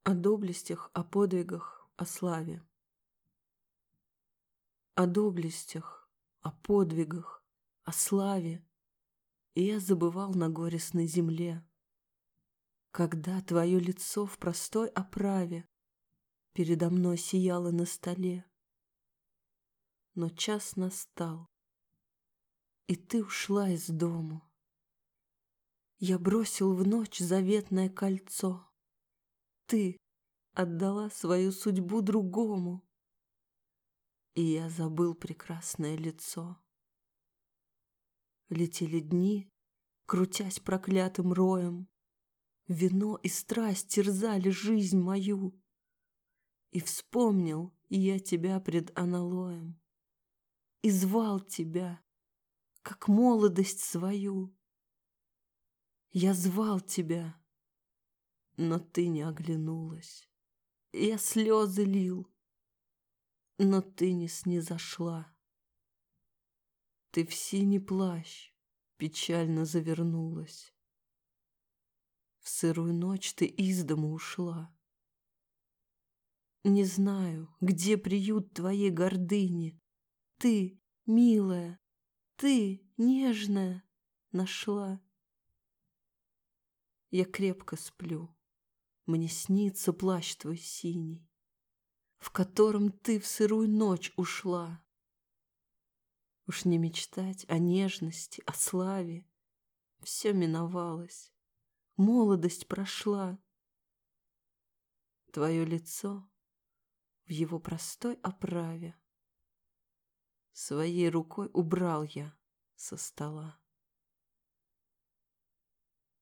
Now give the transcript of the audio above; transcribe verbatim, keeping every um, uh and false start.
О доблестях, о подвигах, о славе. О доблестях, о подвигах, о славе и я забывал на горестной земле, когда твое лицо в простой оправе передо мной сияло на столе. Но час настал, и ты ушла из дому. Я бросил в ночь заветное кольцо. Ты отдала свою судьбу другому, и я забыл прекрасное лицо. Летели дни, крутясь проклятым роем, вино и страсть терзали жизнь мою. И вспомнил я тебя пред аналоем, и звал тебя, как молодость свою. Я звал тебя, но ты не оглянулась. Я слезы лил, но ты не снизошла. Ты в синий плащ печально завернулась. В сырую ночь ты из дому ушла. Не знаю, где приют твоей гордыни. Ты, милая, ты, нежная, нашла. Я крепко сплю, мне снится плащ твой синий, в котором ты в сырую ночь ушла. Уж не мечтать о нежности, о славе, все миновалось, молодость прошла. Твое лицо в его простой оправе своей рукой убрал я со стола.